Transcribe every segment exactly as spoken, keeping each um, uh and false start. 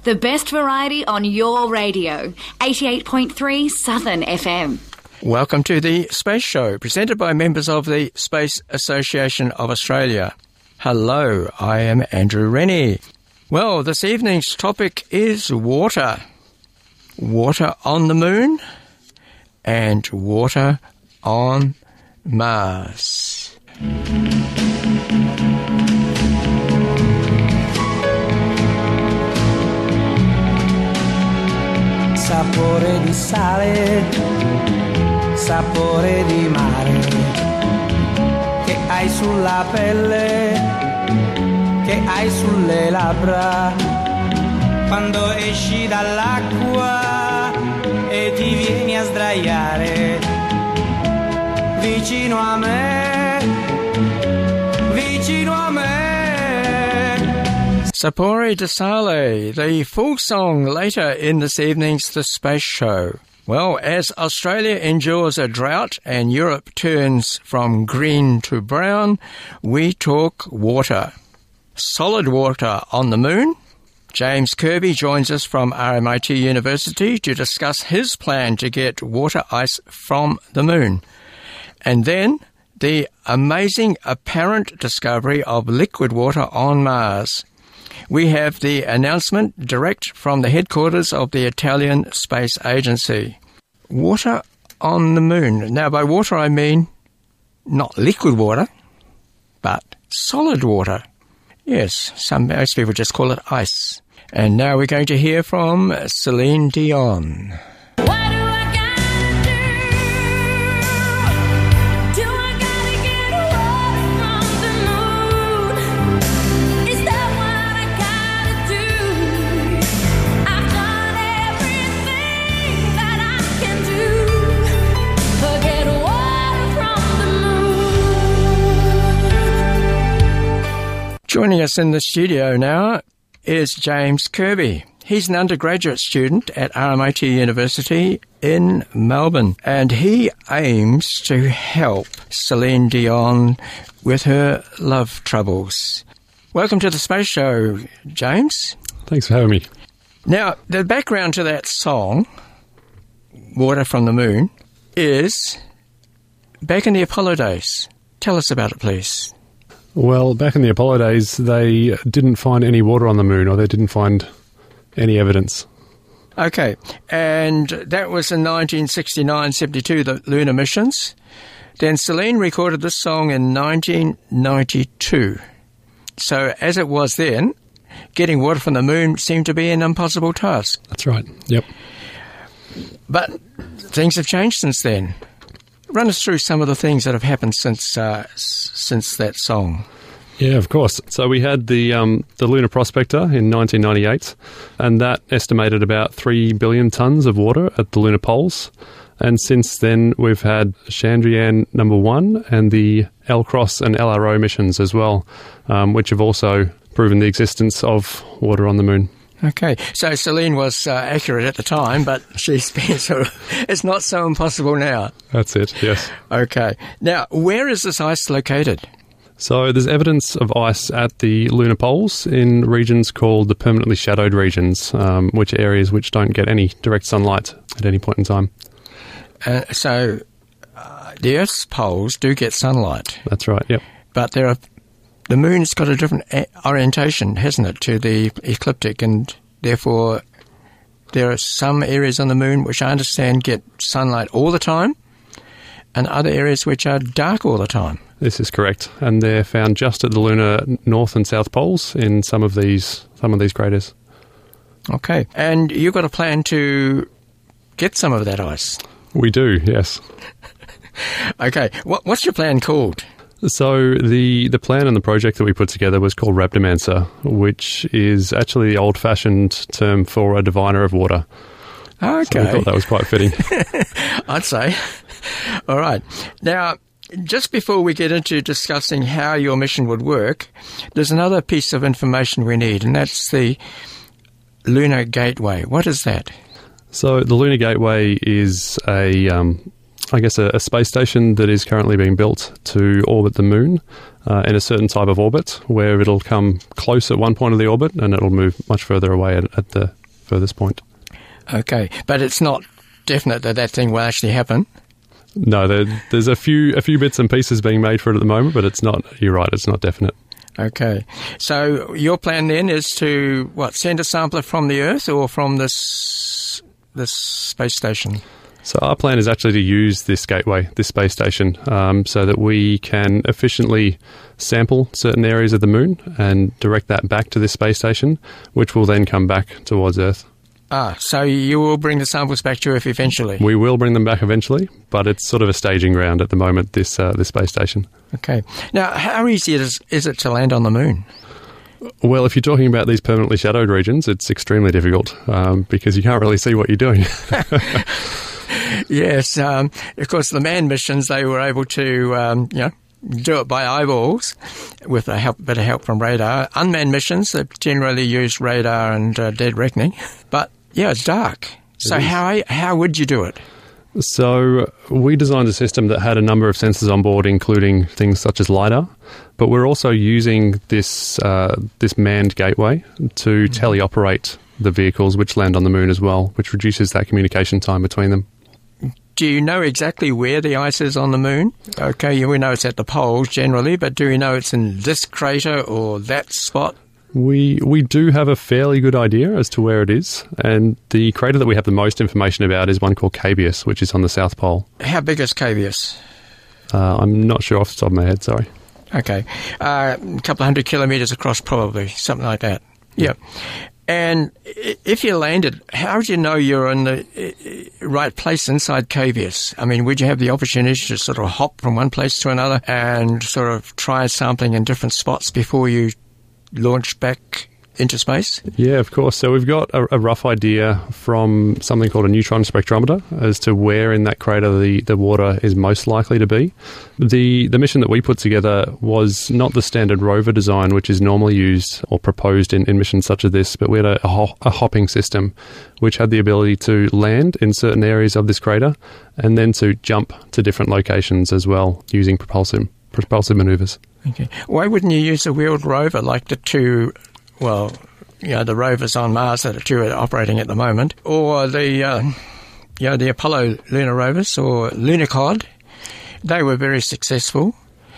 The best variety on your radio. eighty-eight point three Southern F M. Welcome to the Space Show, presented by members of the Space Association of Australia. Hello, I am Andrew Rennie. Well, this evening's topic is water. Water on the moon and water on Mars. Sapore di sale, sapore di mare, che hai sulla pelle, che hai sulle labbra, quando esci dall'acqua e ti vieni a sdraiare vicino a me, vicino a me. Sapore di Sale, the full song later in this evening's The Space Show. Well, as Australia endures a drought and Europe turns from green to brown, we talk water. Solid water on the moon. James Kirby joins us from R M I T University to discuss his plan to get water ice from the moon. And then the amazing apparent discovery of liquid water on Mars. We have the announcement direct from the headquarters of the Italian Space Agency. Water on the moon. Now, by water I mean not liquid water, but solid water. Yes, some most people just call it ice. And now we're going to hear from Celine Dion. Joining us in the studio now is James Kirby. He's an undergraduate student at R M I T University in Melbourne, and he aims to help Celine Dion with her love troubles. Welcome to the Space Show, James. Thanks for having me. Now, the background to that song, Water from the Moon, is back in the Apollo days. Tell us about it, please. Well, back in the Apollo days, they didn't find any water on the moon, or they didn't find any evidence. Okay, and that was in nineteen sixty-nine seventy-two, the lunar missions. Then Celine recorded this song in nineteen ninety-two. So as it was then, getting water from the moon seemed to be an impossible task. That's right, yep. But things have changed since then. Run us through some of the things that have happened since uh, s- since that song. Yeah, of course. So we had the um, the Lunar Prospector in nineteen ninety-eight, and that estimated about three billion tonnes of water at the lunar poles. And since then, we've had Chandrayaan number one and the L-CROSS and L R O missions as well, um, which have also proven the existence of water on the moon. Okay, so Celine was uh, accurate at the time, but she's been sort of, it's not so impossible now. That's it, yes. Okay. Now, where is this ice located? So there's evidence of ice at the lunar poles in regions called the permanently shadowed regions, um, which are areas which don't get any direct sunlight at any point in time. Uh, so uh, the Earth's poles do get sunlight. That's right, yep. But there are the moon's got a different orientation, hasn't it, to the ecliptic, and therefore there are some areas on the moon which I understand get sunlight all the time, and other areas which are dark all the time. This is correct, and they're found just at the lunar north and south poles in some of these some of these craters. Okay, and you've got a plan to get some of that ice? We do, yes. Okay, what, what's your plan called? So the, the plan and the project that we put together was called Rhabdomancer, which is actually the old-fashioned term for a diviner of water. Okay. So we thought that was quite fitting. I'd say. All right. Now, just before we get into discussing how your mission would work, there's another piece of information we need, and that's the Lunar Gateway. What is that? So the Lunar Gateway is a um, I guess, a, a space station that is currently being built to orbit the moon uh, in a certain type of orbit, where it'll come close at one point of the orbit and it'll move much further away at, at the furthest point. Okay, but it's not definite that that thing will actually happen. No, there, there's a few a few bits and pieces being made for it at the moment, but it's not. You're right, it's not definite. Okay, so your plan then is to what, send a sampler from the Earth or from this this space station? So our plan is actually to use this gateway, this space station, um, so that we can efficiently sample certain areas of the moon and direct that back to this space station, which will then come back towards Earth. Ah, so you will bring the samples back to Earth eventually? We will bring them back eventually, but it's sort of a staging ground at the moment, this uh, this space station. Okay. Now, how easy is, is it to land on the moon? Well, if you're talking about these permanently shadowed regions, it's extremely difficult um, because you can't really see what you're doing. Yes. Um, of course, the manned missions, they were able to, um, you know, do it by eyeballs with a help, bit of help from radar. Unmanned missions, they generally use radar and uh, dead reckoning. But, yeah, it's dark. So how how would you do it? So we designed a system that had a number of sensors on board, including things such as LiDAR, but we're also using this uh, this manned gateway to teleoperate the vehicles which land on the moon as well, which reduces that communication time between them. Do you know exactly where the ice is on the moon? Okay, we know it's at the poles generally, but do we know it's in this crater or that spot? We we do have a fairly good idea as to where it is, and the crater that we have the most information about is one called Cabeus, which is on the South Pole. How big is Cabeus? Uh, I'm not sure off the top of my head, sorry. Okay. Uh, a couple of hundred kilometres across probably, something like that. Yeah. And if you landed, how would you know you're in the right place inside Cabeus? I mean, would you have the opportunity to sort of hop from one place to another and sort of try sampling in different spots before you launch back into space? Yeah, of course. So we've got a, a rough idea from something called a neutron spectrometer as to where in that crater the, the water is most likely to be. The the mission that we put together was not the standard rover design, which is normally used or proposed in, in missions such as this, but we had a, a, ho- a hopping system which had the ability to land in certain areas of this crater and then to jump to different locations as well using propulsive, propulsive maneuvers. Okay. Why wouldn't you use a wheeled rover like the two... Well, you know, the rovers on Mars that are two are operating at the moment, or the, uh, you know, the Apollo lunar rovers or Lunokhod, they were very successful.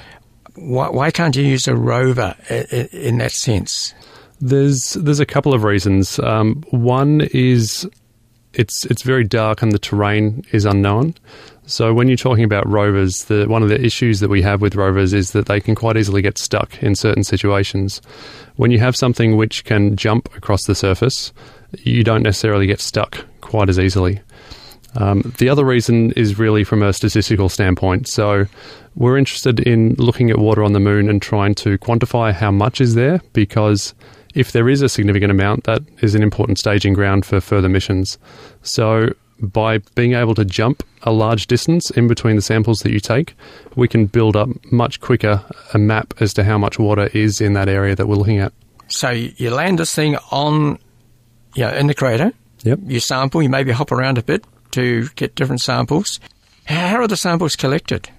Why, why can't you use a rover in, in that sense? There's there's a couple of reasons. Um, one is it's it's very dark and the terrain is unknown. So when you're talking about rovers, the, one of the issues that we have with rovers is that they can quite easily get stuck in certain situations. When you have something which can jump across the surface, you don't necessarily get stuck quite as easily. Um, the other reason is really from a statistical standpoint. So we're interested in looking at water on the moon and trying to quantify how much is there, because if there is a significant amount, that is an important staging ground for further missions. So by being able to jump a large distance in between the samples that you take, we can build up much quicker a map as to how much water is in that area that we're looking at. So you land this thing on, you know, in the crater. Yep. You sample, you maybe hop around a bit to get different samples. How are the samples collected?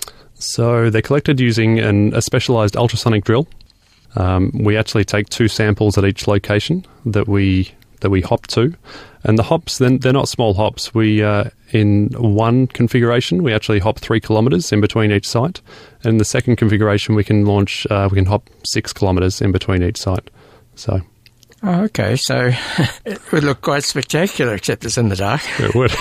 So they're collected using an, a specialised ultrasonic drill. Um, we actually take two samples at each location that we that we hop to. And the hops, then they're not small hops. We, uh, in one configuration, we actually hop three kilometres in between each site. And in the second configuration, we can launch, uh, we can hop six kilometres in between each site. So, oh, okay. So it would look quite spectacular, except it's in the dark. It would.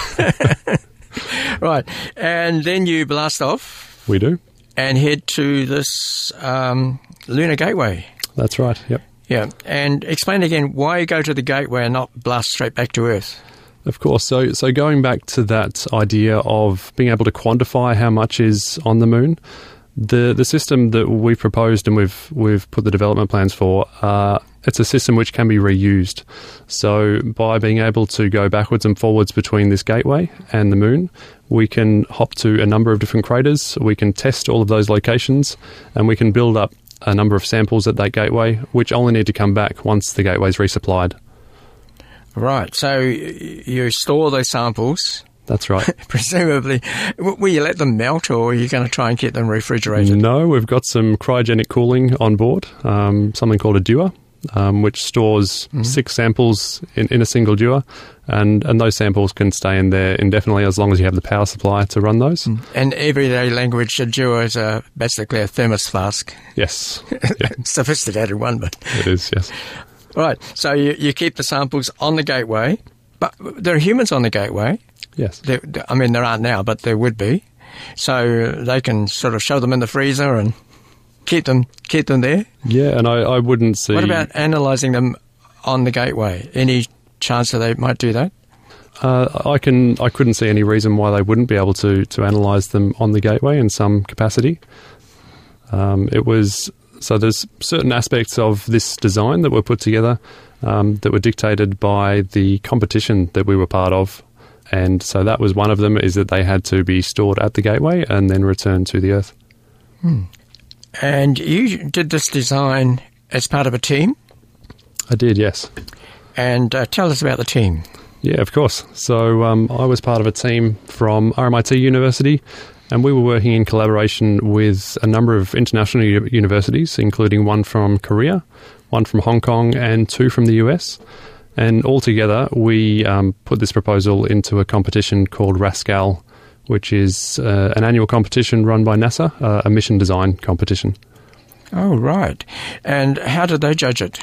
Right. And then you blast off. We do. And head to this um, lunar gateway. That's right, yep. Yeah, and explain again why you go to the gateway and not blast straight back to Earth. Of course. So so going back to that idea of being able to quantify how much is on the moon, the the system that we've proposed and we've we've put the development plans for, uh, it's a system which can be reused. So by being able to go backwards and forwards between this gateway and the moon, we can hop to a number of different craters, we can test all of those locations, and we can build up a number of samples at that gateway, which only need to come back once the gateway is resupplied. Right, so you store those samples That's right. Presumably. W- Will you let them melt, or are you going to try and keep them refrigerated? No, we've got some cryogenic cooling on board, um, something called a dewar, um, which stores mm. six samples in, in a single dewar, and, and those samples can stay in there indefinitely as long as you have the power supply to run those. Mm. And everyday language, a dewar is a, basically a thermos flask. Yes. Yeah. Sophisticated one, but... It is, yes. Right, so you, you keep the samples on the gateway, but there are humans on the gateway. Yes. There, I mean, there aren't now, but there would be. So they can sort of shove them in the freezer and keep them keep them there. Yeah, and I, I wouldn't see... What about analysing them on the gateway? Any chance that they might do that? Uh, I can. I couldn't see any reason why they wouldn't be able to, to analyse them on the gateway in some capacity. Um, it was... So there's certain aspects of this design that were put together um, that were dictated by the competition that we were part of. And so that was one of them, is that they had to be stored at the gateway and then returned to the Earth. Hmm. And you did this design as part of a team? I did, yes. And uh, tell us about the team. Yeah, of course. So um, I was part of a team from R M I T University, and we were working in collaboration with a number of international u- universities, including one from Korea, one from Hong Kong, and two from the U S. And altogether, we um, put this proposal into a competition called RASCAL, which is uh, an annual competition run by NASA, uh, a mission design competition. Oh, right. And how did they judge it?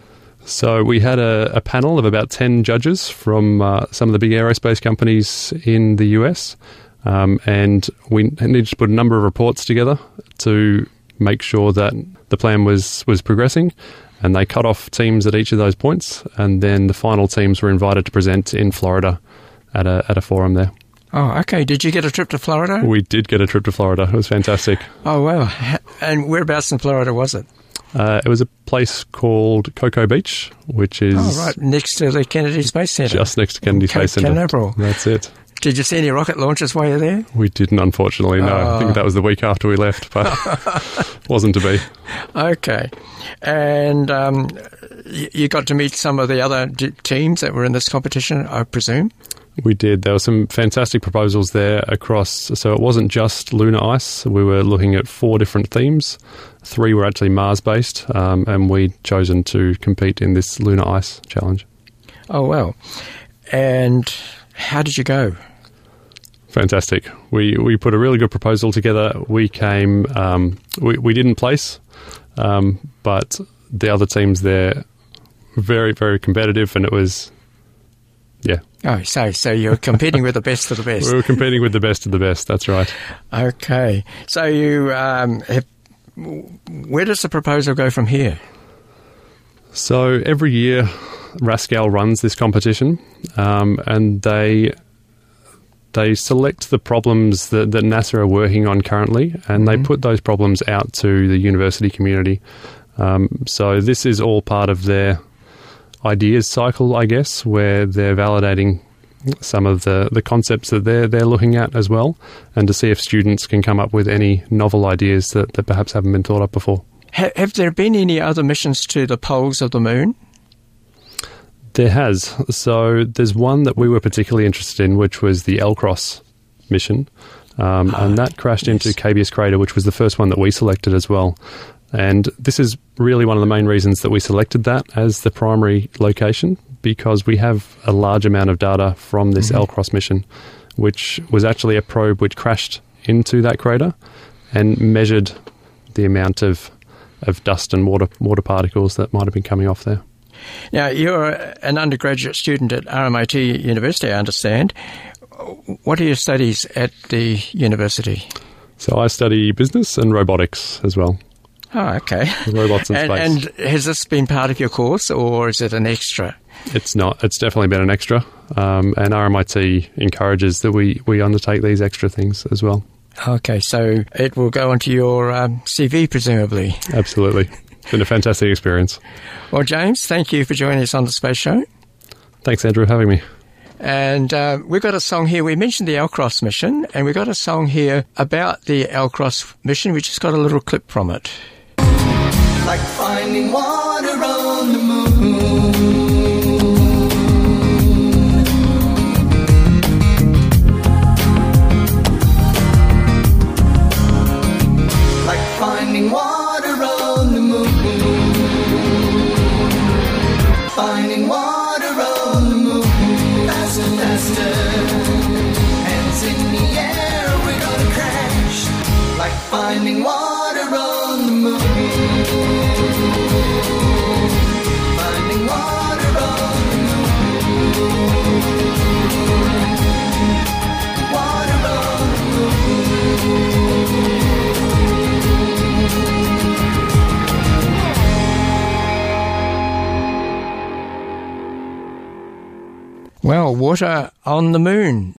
So we had a, a panel of about ten judges from uh, some of the big aerospace companies in the U S, um, and we needed to put a number of reports together to make sure that the plan was, was progressing. And they cut off teams at each of those points, and then the final teams were invited to present in Florida at a at a forum there. Oh, okay. Did you get a trip to Florida? We did get a trip to Florida. It was fantastic. Oh, wow. And whereabouts in Florida was it? Uh, it was a place called Cocoa Beach, which is... Oh, right, next to the Kennedy Space Centre. Just next to Kennedy Cape Space Centre. Canaveral. That's it. Did you see any rocket launches while you were there? We didn't, unfortunately, no. Oh. I think that was the week after we left, but wasn't to be. Okay. And um, you, you got to meet some of the other d- teams that were in this competition, I presume? We did. There were some fantastic proposals there across. So it wasn't just lunar ice. We were looking at four different themes. Three were actually Mars-based, um, and we'd chosen to compete in this lunar ice challenge. Oh, well. And how did you go? Fantastic. We we put a really good proposal together. We came, um, we, we didn't place, um, but the other teams there, very, very competitive, and it was, yeah. Oh, so so you're competing with the best of the best. We were competing with the best of the best, that's right. Okay. So you, um, have, where does the proposal go from here? So every year, RASCAL runs this competition, um, and they... They select the problems that, that NASA are working on currently, and mm-hmm. they put those problems out to the university community. Um, so this is all part of their ideas cycle, I guess, where they're validating some of the, the concepts that they're, they're looking at as well, and to see if students can come up with any novel ideas that, that perhaps haven't been thought of before. Ha- have there been any other missions to the poles of the moon? There has. So there's one that we were particularly interested in, which was the L-CROSS mission, um, oh, and that crashed yes. into Cabeus Crater, which was the first one that we selected as well. And this is really one of the main reasons that we selected that as the primary location, because we have a large amount of data from this mm-hmm. L-CROSS mission, which was actually a probe which crashed into that crater and measured the amount of, of dust and water water particles that might have been coming off there. Now, you're an undergraduate student at R M I T University, I understand. What are your studies at the university? So I study business and robotics as well. Oh, okay. Robots in and, space. And has this been part of your course, or is it an extra? It's not. It's definitely been an extra. Um, and R M I T encourages that we, we undertake these extra things as well. Okay, so it will go onto your um, C V, presumably. Absolutely. It's been a fantastic experience. Well, James, thank you for joining us on the Space Show. Thanks, Andrew, for having me. And uh, we've got a song here. We mentioned the L-CROSS mission, and we've got a song here about the L-CROSS mission. We just got a little clip from it. Like finding water on the moon, water on the moon. Finding water on the moon. Water on the moon. Well, water on the moon.